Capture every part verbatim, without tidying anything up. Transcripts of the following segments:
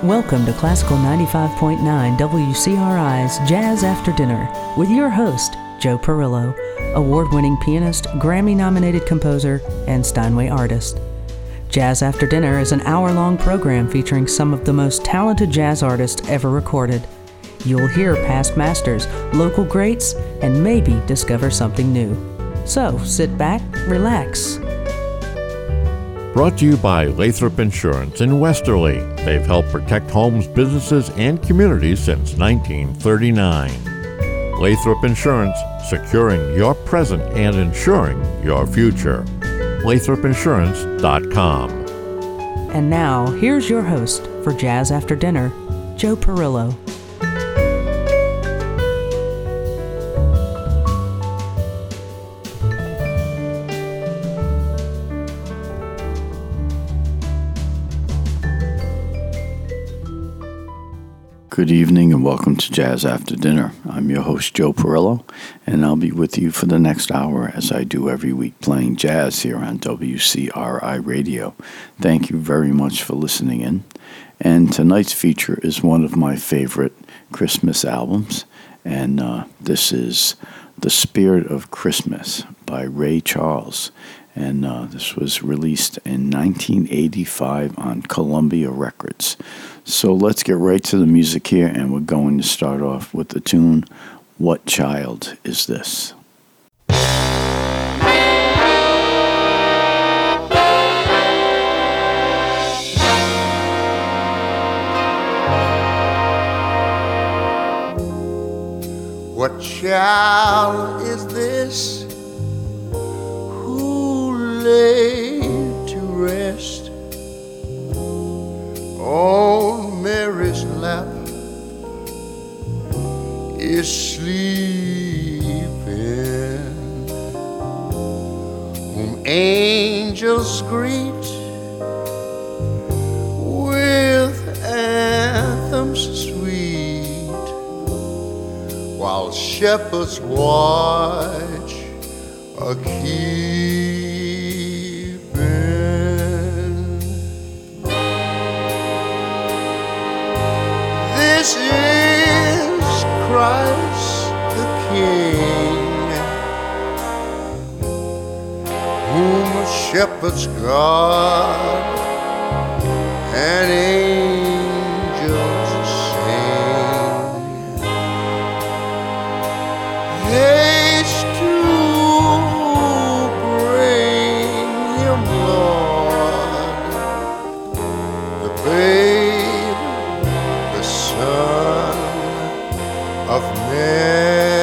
Welcome to Classical ninety-five point nine W C R I's Jazz After Dinner with your host, Joe Perillo, award-winning pianist, Grammy-nominated composer, and Steinway artist. Jazz After Dinner is an hour-long program featuring some of the most talented jazz artists ever recorded. You'll hear past masters, local greats, and maybe discover something new. So, sit back, relax. Brought to you by Lathrop Insurance in Westerly. They've helped protect homes, businesses, and communities since nineteen thirty-nine. Lathrop Insurance, securing your present and insuring your future. Lathrop Insurance dot com. And now, here's your host for Jazz After Dinner, Joe Perillo. Good evening and welcome to Jazz After Dinner. I'm your host, Joe Perillo, and I'll be with you for the next hour as I do every week playing jazz here on W C R I Radio. Thank you very much for listening in. And tonight's feature is one of my favorite Christmas albums, and uh, this is The Spirit of Christmas by Ray Charles. And uh, this was released in nineteen eighty-five on Columbia Records. So let's get right to the music here, and we're going to start off with the tune, What Child Is This? What child is this who laid to rest on Mary's lap is sleeping, whom angels greet with anthems sweet, while shepherds watch a keeping. This is Christ the King, whom shepherds guard and angels sing. Haste to bring him, Lord, the babe, the Son of Mary.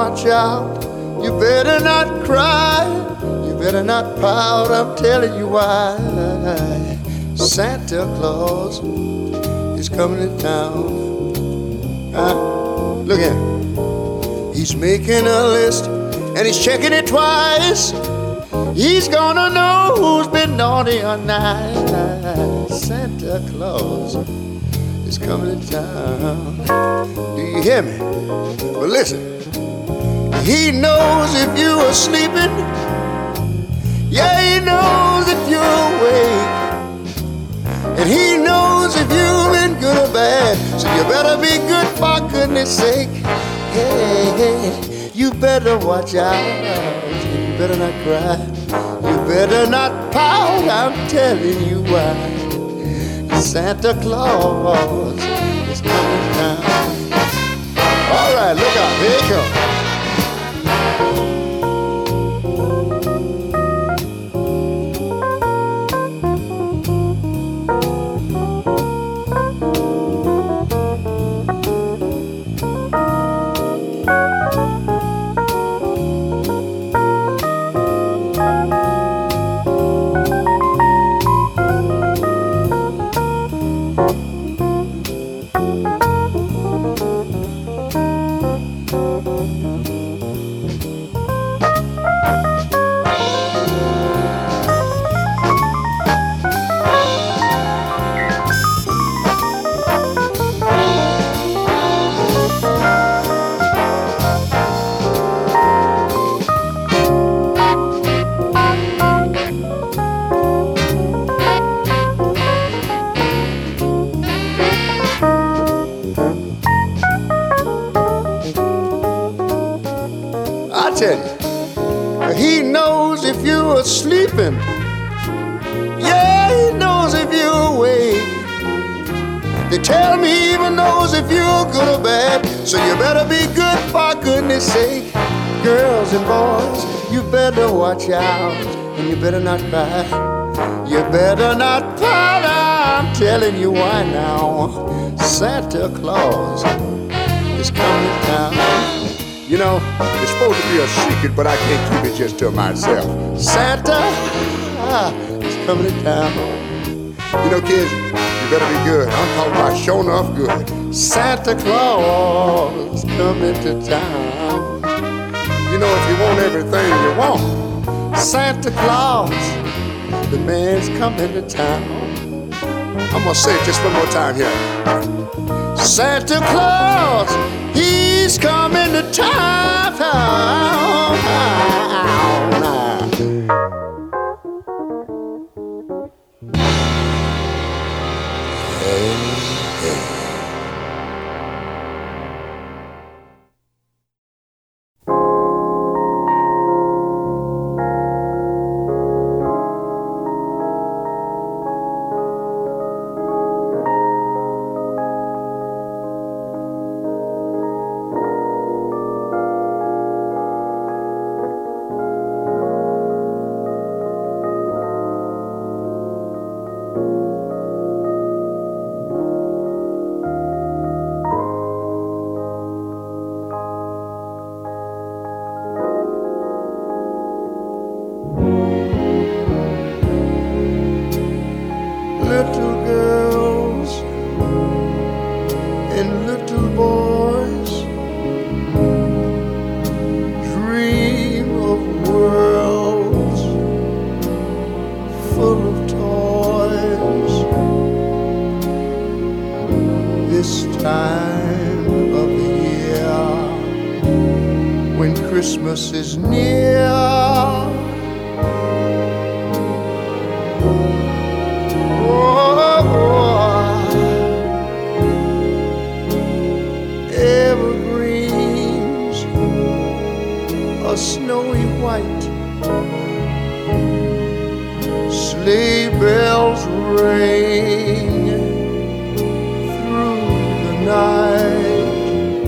watch out. You better not cry. You better not pout. I'm telling you why. Santa Claus is coming to town. Huh? Look at him. He's making a list and he's checking it twice. He's gonna know who's been naughty or nice. Santa Claus is coming to town. Do you hear me? Well, listen. He knows if you are sleeping. Yeah, he knows if you're awake. And he knows if you've been good or bad. So you better be good for goodness sake. Hey, hey, you better watch out. You better not cry. You better not pout. I'm telling you why. Santa Claus is coming down. All right, look out. Here he comes. He knows if you're sleeping. Yeah, he knows if you're awake. They tell me he even knows if you're good or bad. So you better be good for goodness sake. Girls and boys, you better watch out. And you better not cry. You better not pout. I'm telling you why now. Santa Claus is coming to town. You know, it's supposed to be a secret, but I can't keep it just to myself. Santa ah, is coming to town. You know, kids, you better be good. I'm talking about sure enough good. Santa Claus coming to town. You know, if you want everything you want, Santa Claus, the man's coming to town. I'm gonna say it just one more time here. Santa Claus, he's coming to town. Hey, hey. Little girls and little boys dream of worlds full of toys. This time of the year, when Christmas is near, evergreens are snowy white, sleigh bells ring through the night.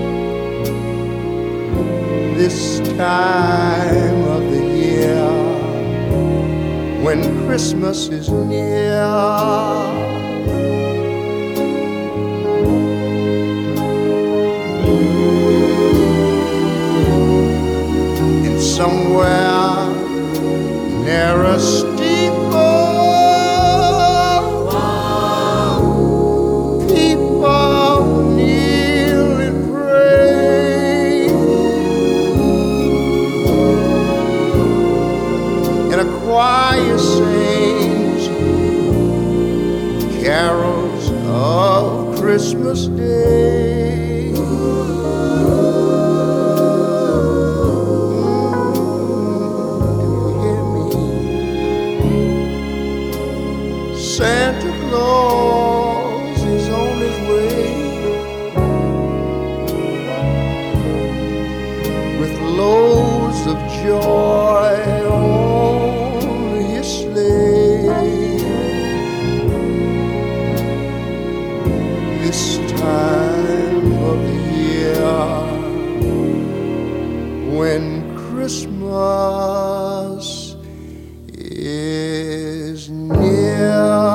This time of the year, when Christmas is near, somewhere near a steeple. People kneel and pray, and a choir sings carols of Christmas Day. Santa Claus is on his way with loads of joy on his sleigh. This time of the year when Christmas is near.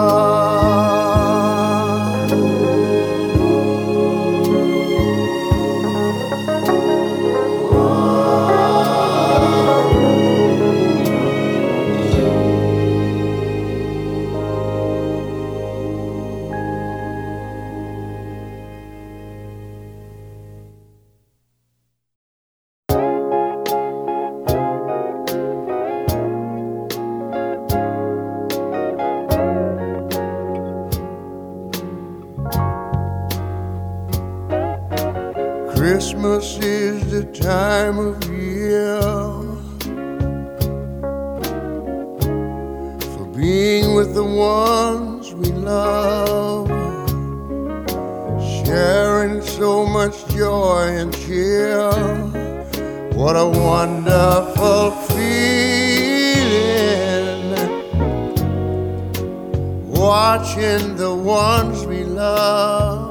Christmas is the time of year for being with the ones we love, sharing so much joy and cheer. What a wonderful feeling, watching the ones we love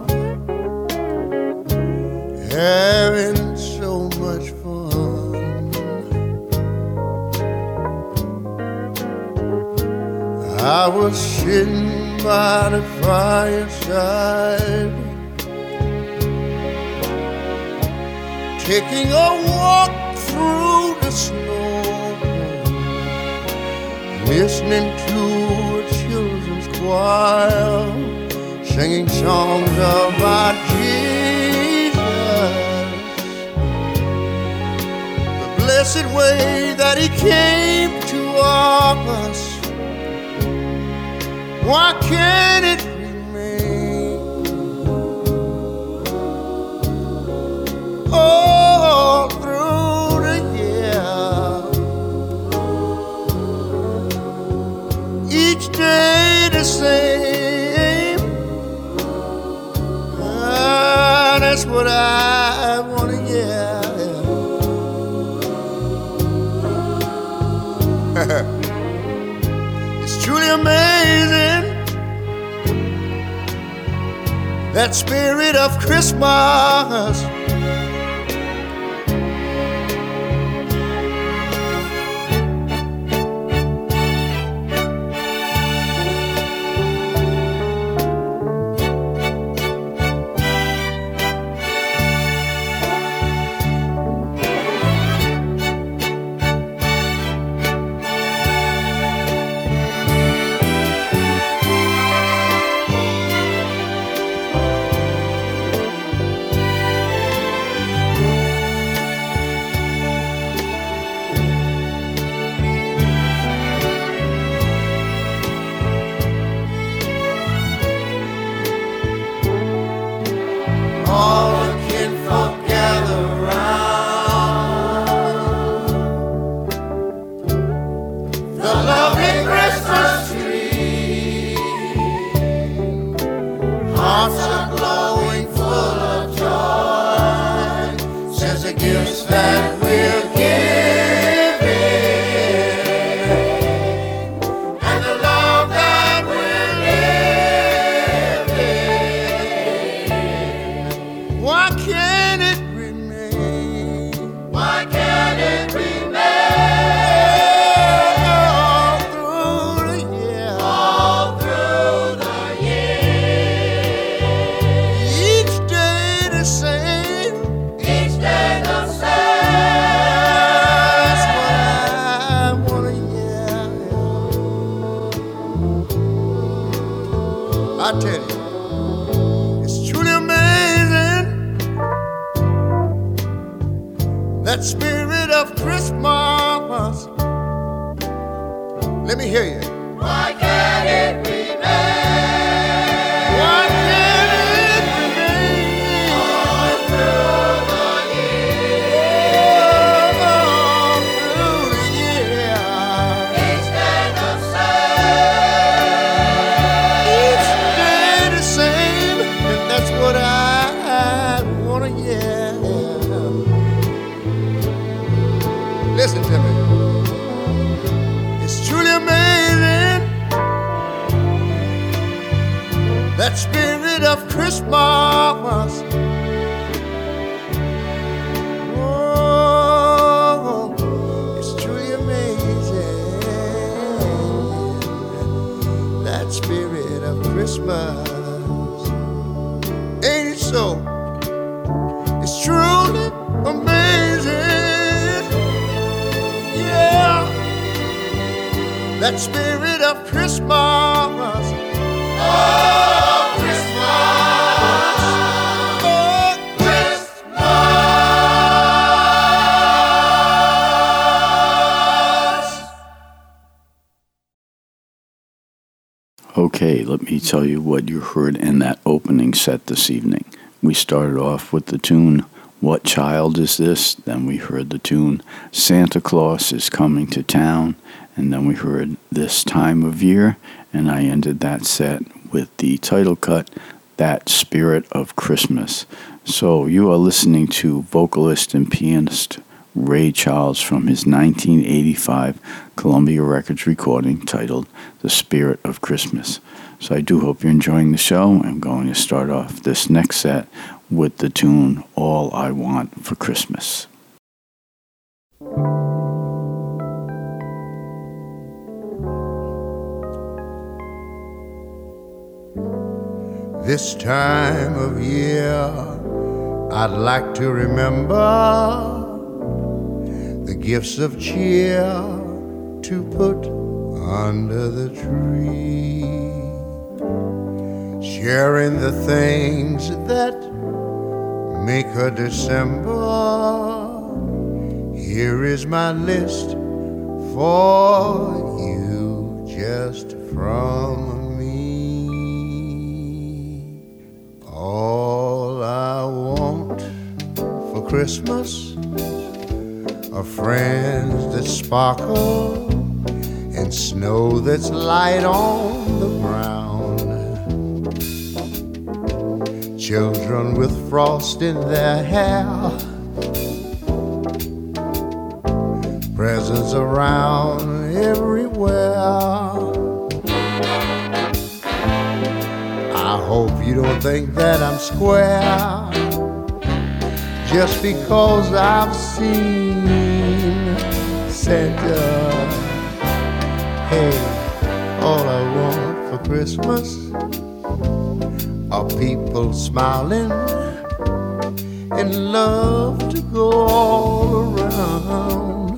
having so much fun. I was sitting by the fireside, taking a walk through the snow, listening to a children's choir singing songs about Jesus, the blessed way that he came to us. Why can't it remain all through the year? Each day the same. Ah, that's what I want to hear. It's truly amazing, that spirit of Christmas. I tell you, it's truly amazing, that spirit of Christmas. Let me hear you. Why can't it remain? Why can't it remain all through the year? all through the year? Each day the same. Each day the same, and that's what I wanna hear. Listen to me. It's truly amazing, that spirit of Christmas. Oh, it's truly amazing, that spirit of Christmas. Ain't it so? It's truly amazing, yeah, that spirit of Christmas. Oh, Christmas, Oh, Christmas. Okay, let me tell you what you heard in that opening set this evening. We started off with the tune, What Child Is This? Then we heard the tune, Santa Claus Is Coming to Town. And then we heard This Time of Year. And I ended that set with the title cut, That Spirit of Christmas. So you are listening to vocalist and pianist Ray Charles from his nineteen eighty-five Columbia Records recording titled The Spirit of Christmas. So I do hope you're enjoying the show. I'm going to start off this next set with the tune All I Want for Christmas. this time of year, I'd like to remember the gifts of cheer to put under the tree, sharing the things that make a December. Here is my list for you, just from me. All I want for Christmas are friends that sparkle and snow that's light on the ground, children with frost in their hair, presents around everywhere. I hope you don't think that I'm square just because I've seen Santa. Hey, all I want for Christmas are people smiling and love to go all around.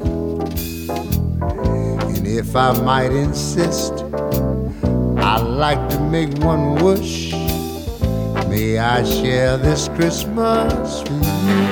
And if I might insist, I'd like to make one wish. May I share this Christmas with you?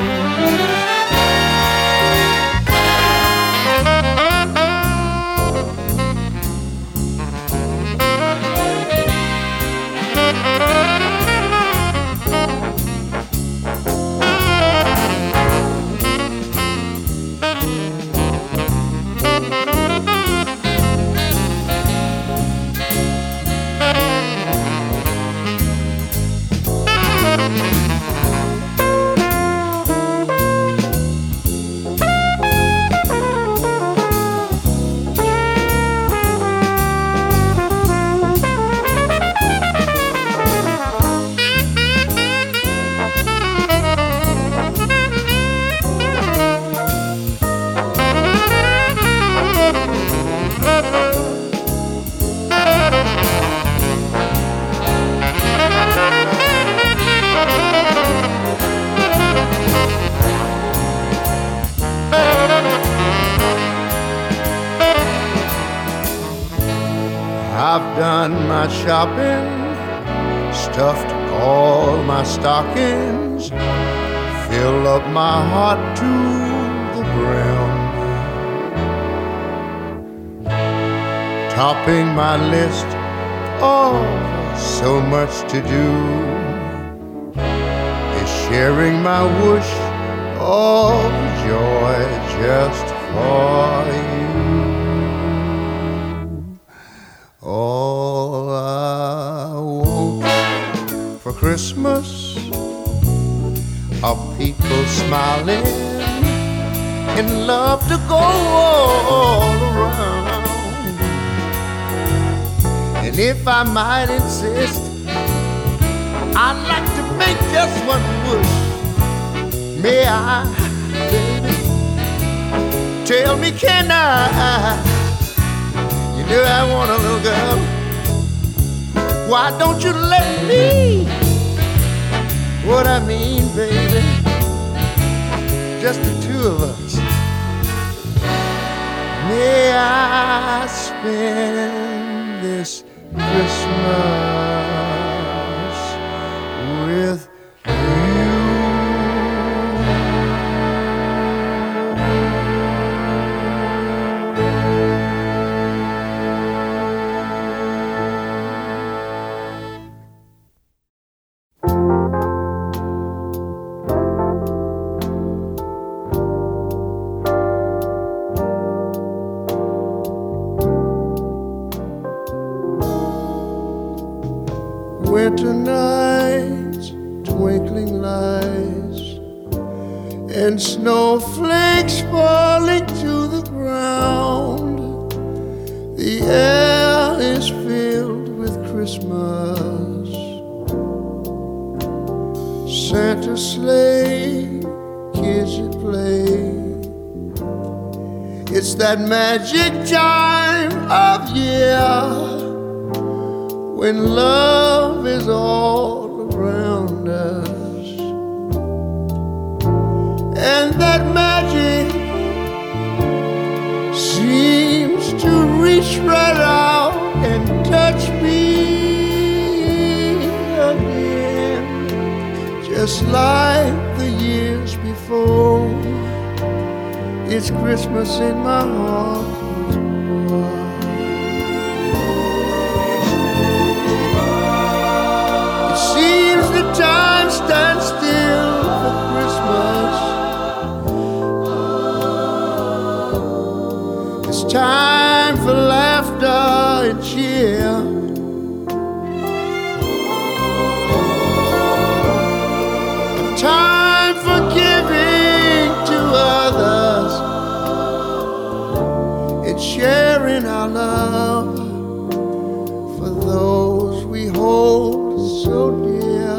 I've done my shopping stuffed all my stockings, fill up my heart to the brim, topping my list of so much to do is sharing my wish of joy just for you. All I want for Christmas are people smiling and love to go all around. And if I might insist, I'd like to make just one wish. May I, baby? Tell me, can I? You know I want a little girl. Why don't you let me? What I mean, baby, just the two of us. May I spend this Christmas with winter nights, twinkling lights, and snowflakes falling to the ground. The air is filled with Christmas. Santa's sleigh, kids at play. It's that magic time of year when love is all around us, and that magic seems to reach right out and touch me again, just like the years before. It's Christmas in my heart. Time stands still for Christmas. It's time for laughter and cheer. Time for giving to others and sharing our love for those we hold so dear.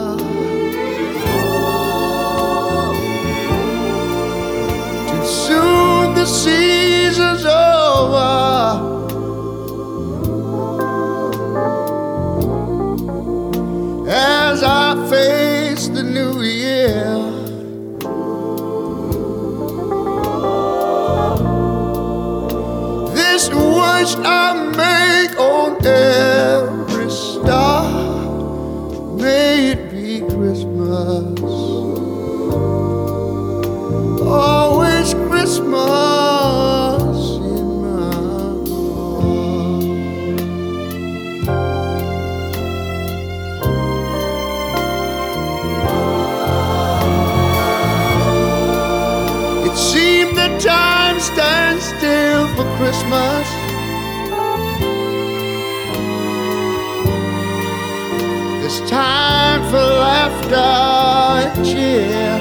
The season's over, as I face the new year. This wish I make on every star, may it be Christmas, always Christmas in my heart. It seemed that time stands still for Christmas. It's time for laughter and cheer.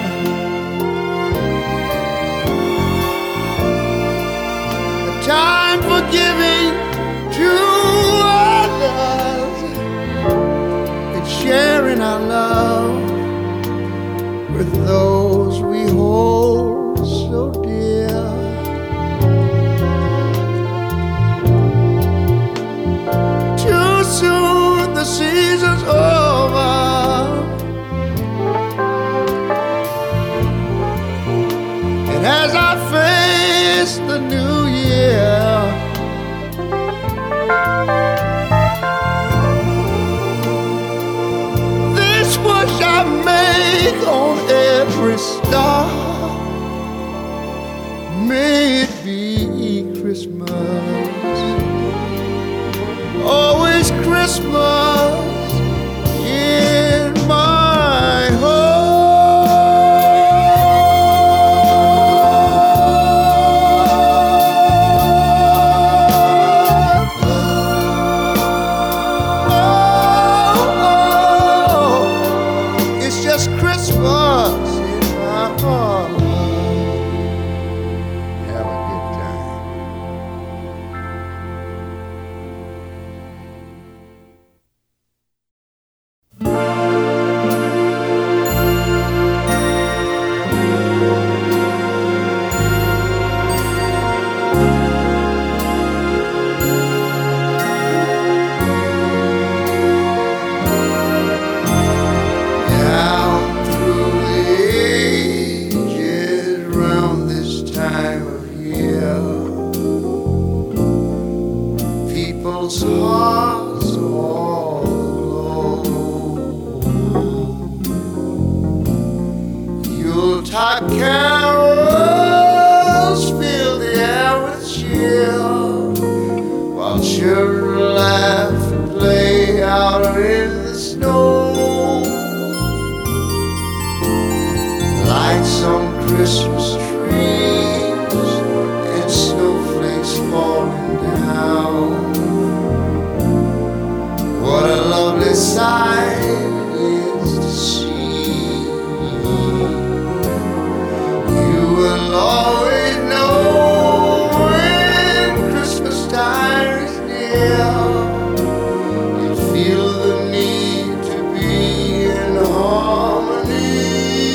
Time for giving to others and sharing our love with those we hold so dear. Too soon the season's over, and as I face the new year, always Christmas in my heart. Oh, it's just Christmas in my heart. Have a good time. Down through the ages, round this time of year, people's hearts all aglow. Yuletide carols fill the air with cheer, while children laugh and play out in the snow. Lights on Christmas trees and snowflakes falling down. What a lovely sight it is to see. You will always know when Christmas time is near. You feel the need to be in harmony.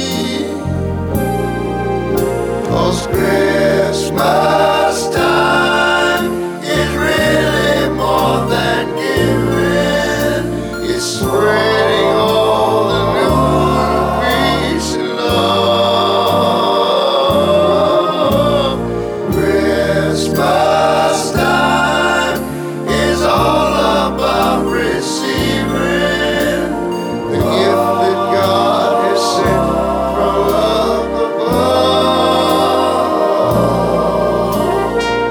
'Cause Christmas time is really more than giving. It's spreading all the news of peace and love. Christmas time is all about receiving the gift that God has sent from up above.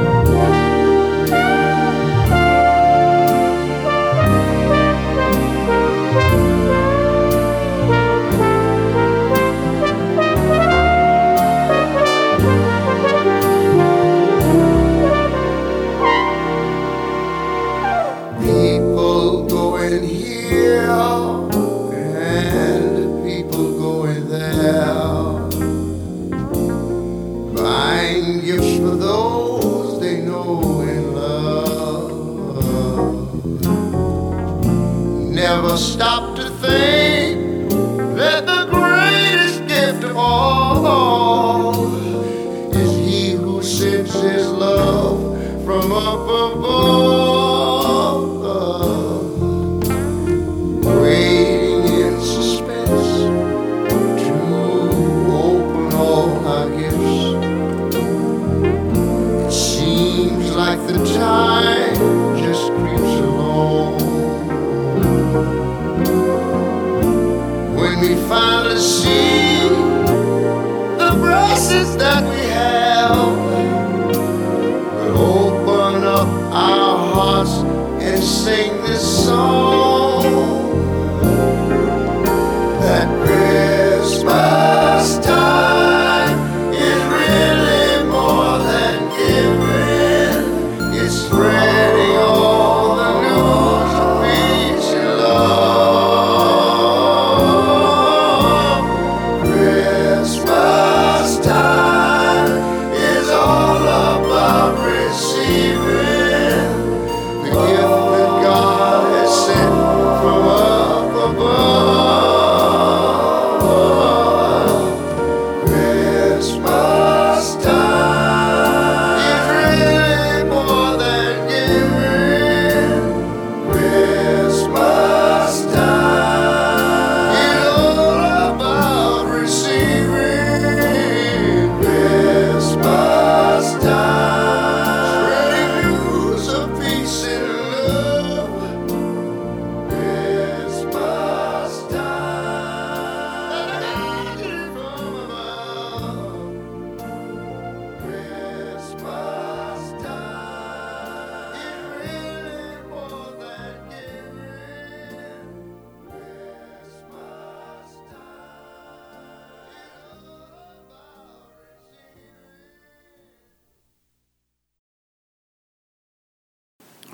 People going here and people going there, buying gifts for those they know and love. Never stop to think that the greatest gift of all is He who sends His love from up above. Waiting in suspense to open all our gifts. It seems like the time just creeps along. When we finally see the braces that we have, we'll open up our hearts and sing this song. That Christmas time is really more than giving. It's spreading all the news of peace and love. Christmas time is all about receiving the gift that God has sent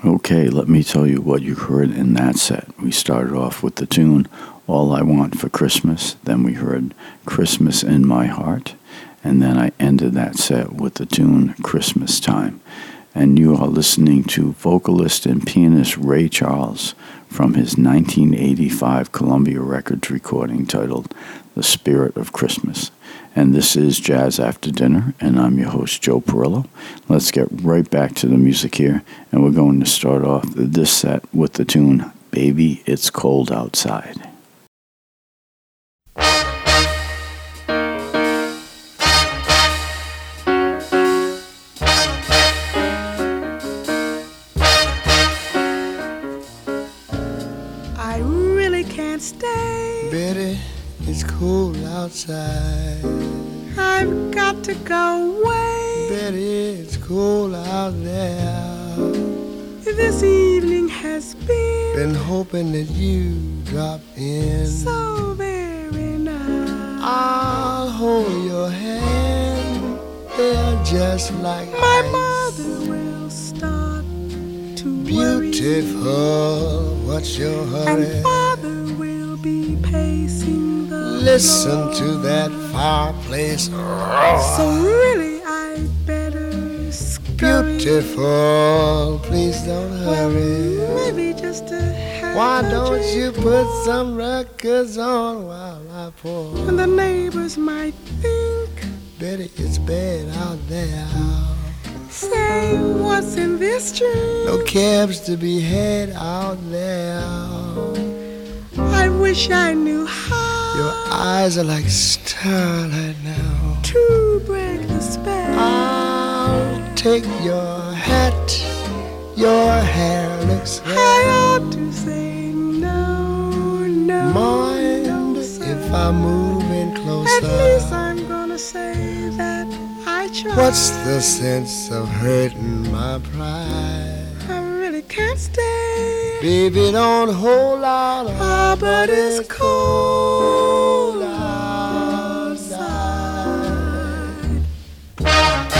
Okay, let me tell you what you heard in that set. We started off with the tune All I Want for Christmas, then we heard Christmas in My Heart, and then I ended that set with the tune Christmas Time. And you are listening to vocalist and pianist Ray Charles from his nineteen eighty-five Columbia Records recording titled The Spirit of Christmas. And this is Jazz After Dinner, and I'm your host, Joe Perillo. Let's get right back to the music here, and we're going to start off this set with the tune Baby, It's Cold Outside. I really can't stay. Betty, it's cold outside. I've got to go away. Betty, it's cold out there. This evening has been, Been hoping that you drop in. so very nice. I'll hold your hand. They're just like My ice. mother will start to worry, Beautiful, what's your hurry? and father will be pacing the Listen floor. to that fireplace. So really I'd better scurry. Beautiful, please don't hurry. Maybe just to have Why a don't drink. you put some records on while I pour? And the neighbors might think, Betty, it's bad out there. say, what's in this drink? No cabs to be had out there. I wish I knew how Your eyes are like starlight now. to break the spell. I'll take your hat. Your hair looks I fair. ought to say no, no, Mind no, sir. if I move in At closer? least I'm gonna say that I tried. What's the sense of hurting my pride? I really can't stay. Baby, don't hold out. Ah, but it's cold outside. outside.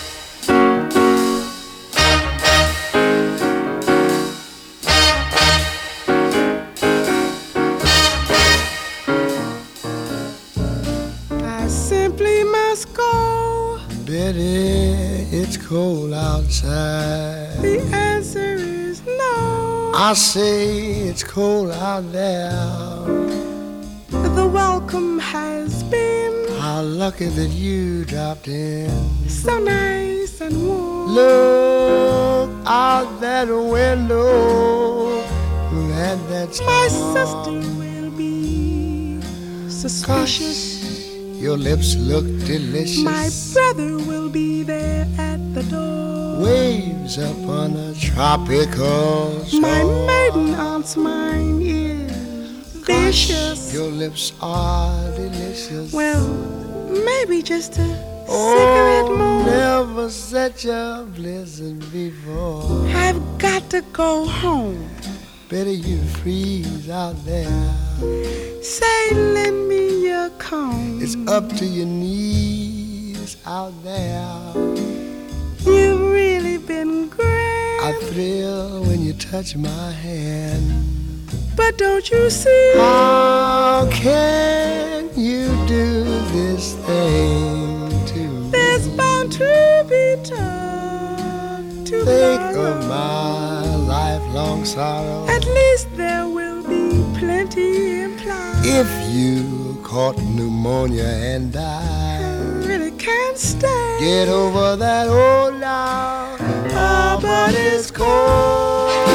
I simply must go. Betty, it's cold outside. The answer is no. I say it's cold out there. The welcome has been How lucky that you dropped in. so nice and warm. Look out that window. That that's My all. sister will be suspicious. Your lips look delicious. My brother will be there at the door. Waves up on a tropical shore. My maiden aunt's mind is vicious. Your lips are delicious. Well, maybe just a oh, cigarette more. Never such a blizzard before. I've got to go home. Better you freeze out there. Say, lend me your comb. It's up to your knees out there. You've really been great. I thrill when you touch my hand. But don't you see? How can you do this thing to me? There's bound to be time to Think borrow. of my lifelong sorrow. At least there will be plenty implied. If you caught pneumonia and I died, really can't stay. get over that old now. Oh, but it's cold.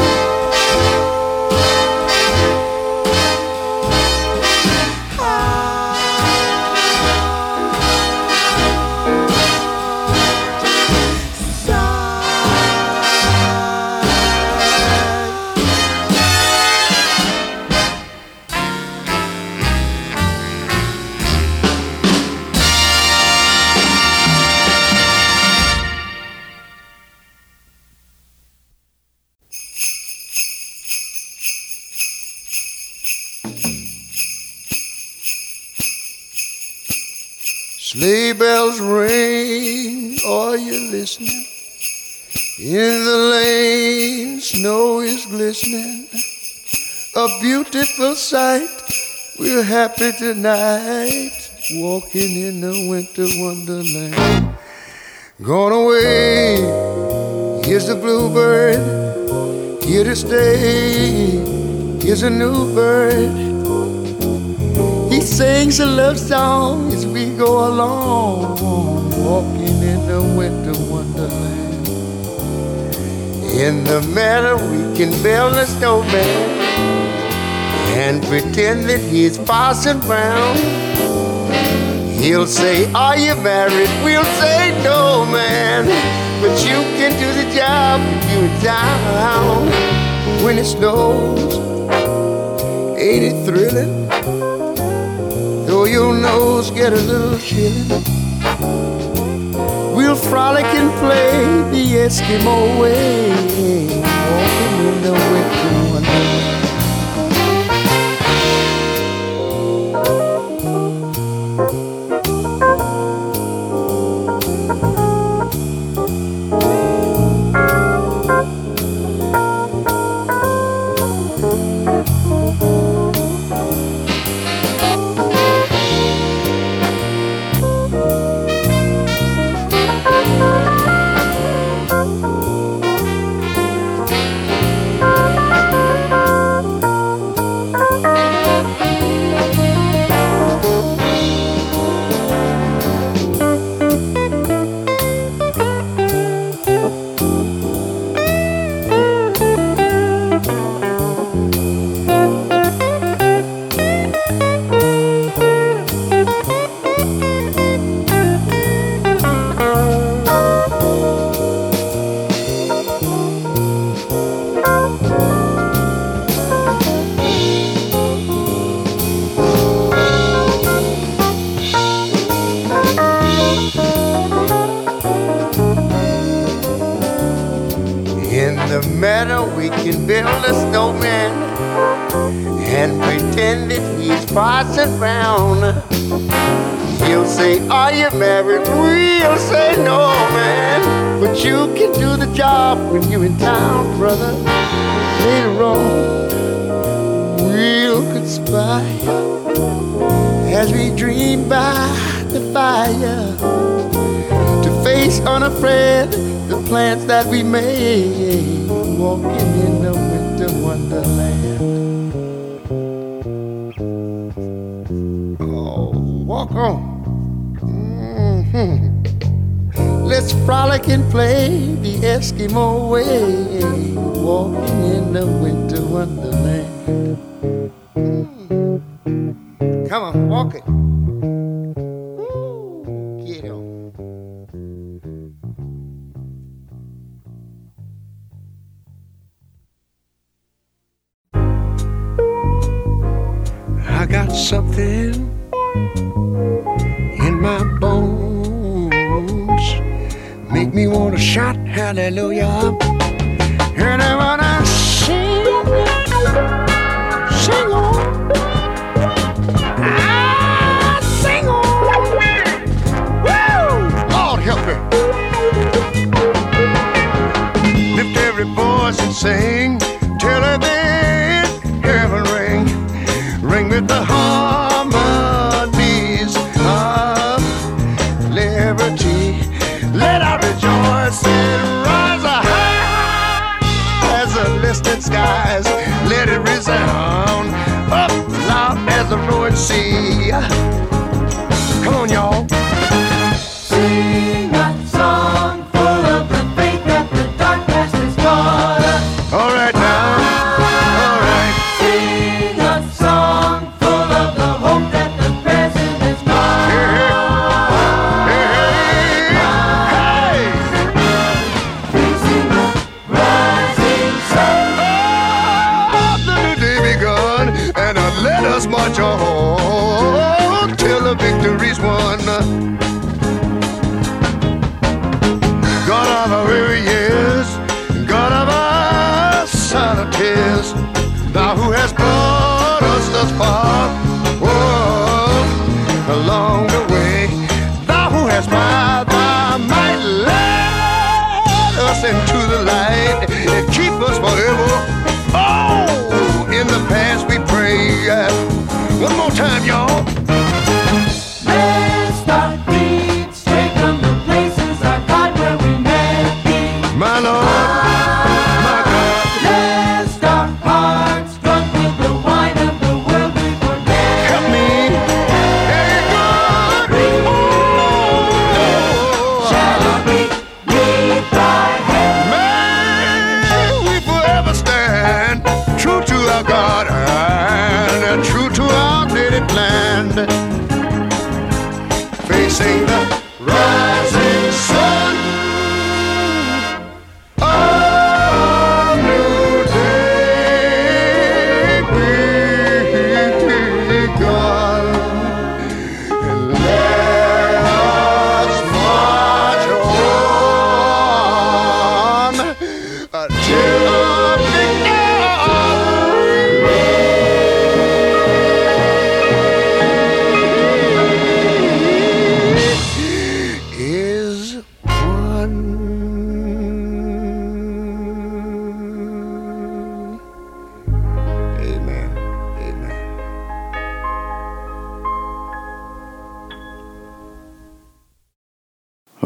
Sleigh bells ring, are you listening? In the lane, snow is glistening, a beautiful sight. We're happy tonight, walking in the winter wonderland. Gone away, here's the bluebird, here to stay, here's a new bird. He sings a love song as we go along, walking in the winter wonderland. In the meadow we can build a snowman and pretend that he's Parson Brown. He'll say, are you married? We'll say, no, man. But you can do the job when you're in town. When it snows, ain't it thrilling? Though your nose get a little chilly, we'll frolic and play the Eskimo way, walking in the winter wonderland. We can build a snowman and pretend that he's Parson Brown. He'll say, are you married? We'll say, no, man. But you can do the job when you're in town, brother. Later on, we'll conspire as we dream by the fire to face unafraid the plans that we made, walking in the winter wonderland. Oh, walk on. Mm-hmm. Let's frolic and play the Eskimo way, walking in the winter wonderland. Mm. Come on, walk it. Ooh, get on. I got something in my bones, make me wanna shout hallelujah, and I wanna sing, sing on, ah, sing on, woo, Lord help me. Lift every voice and sing, tell her that heaven ring. Ring with the harmonies of liberty. Let our rejoice and rise high as the listening skies. Let it resound up loud as the roaring sea. Come on, y'all. Sing that song full of the faith that the dark past has taught us. All right now. March on till the victory's won. God of our weary years, God of our silent tears, thou who hast brought us thus far, oh, along the way, thou who hast by thy might led us into the light and keep us forever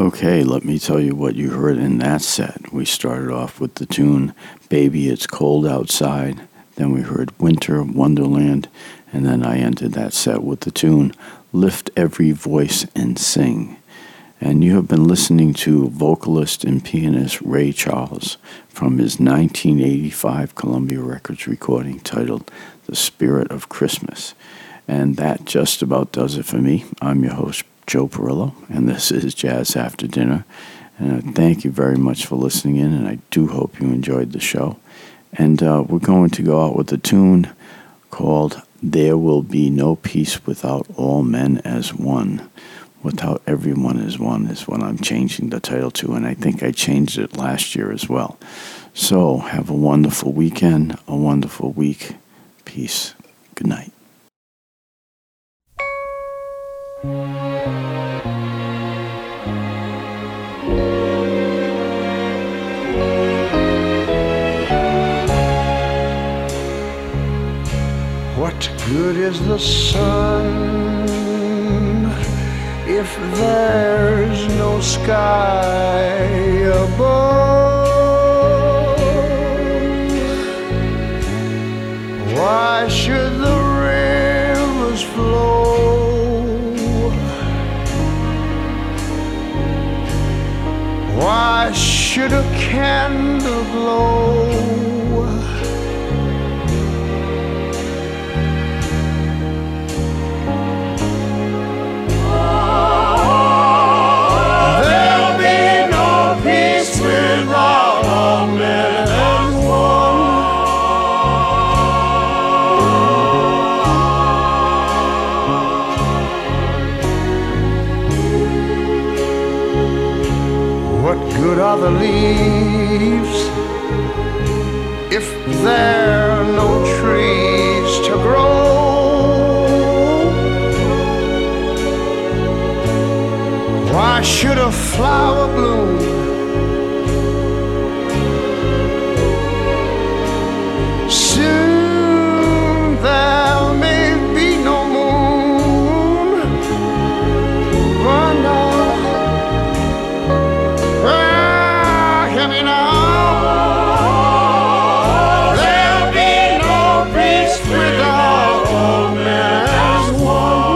Okay, let me tell you what you heard in that set. We started off with the tune Baby It's Cold Outside, then we heard Winter Wonderland, and then I ended that set with the tune Lift Every Voice and Sing. And you have been listening to vocalist and pianist Ray Charles from his nineteen eighty-five Columbia Records recording titled The Spirit of Christmas. And that just about does it for me. I'm your host, Joe Perillo, and this is Jazz After Dinner. And I thank you very much for listening in, and I do hope you enjoyed the show. And uh, we're going to go out with a tune called There Will Be No Peace Without All Men as One. Without Everyone as One is what I'm changing the title to, and I think I changed it last year as well. So have a wonderful weekend, a wonderful week. Peace. Good night. What good is the sun if there's no sky above? Why should the rivers flow? Why should a candle glow? Without all men as one. What good are the leaves if there are no trees to grow? Why should a flower bloom soon? There may be no moon. Oh no. Ah, hear me now. There'll be no peace without all men as one.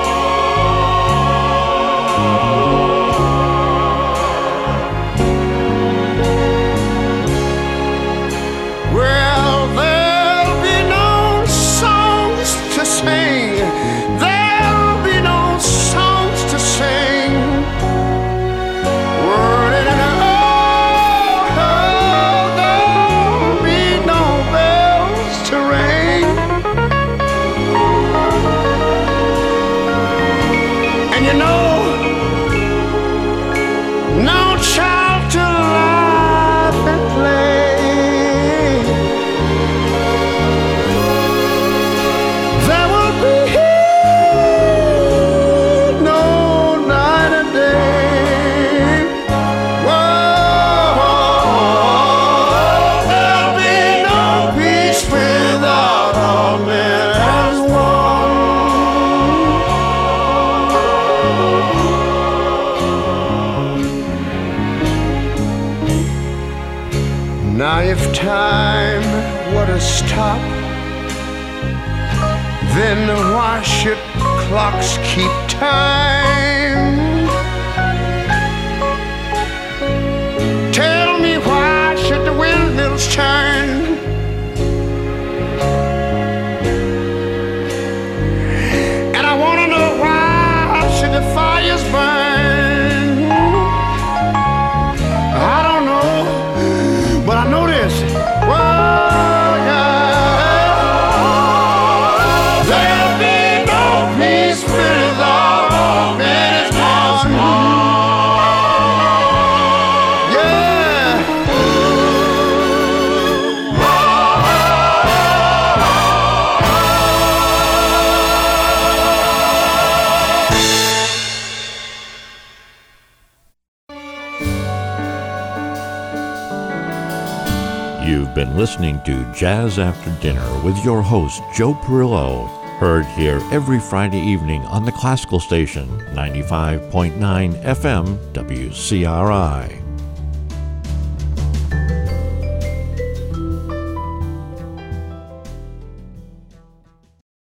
Well, there'll be no songs to sing. There'll be no songs to sing. Word in an oh, there'll be no bells to ring. And you know, no child to laugh and play. There will be no night and day. Whoa, there'll be no peace without all men as one. Now if time were to stop, then why should clocks keep time? Tell me, why should the windmills turn? And I want to know, why should the fires burn? I don't know, but I know this. Whoa, yeah. There'll be no peace without all men as one. Yeah. You've been listening to Jazz After Dinner with your host, Joe Perillo. Heard here every Friday evening on the classical station, ninety-five point nine F M W C R I.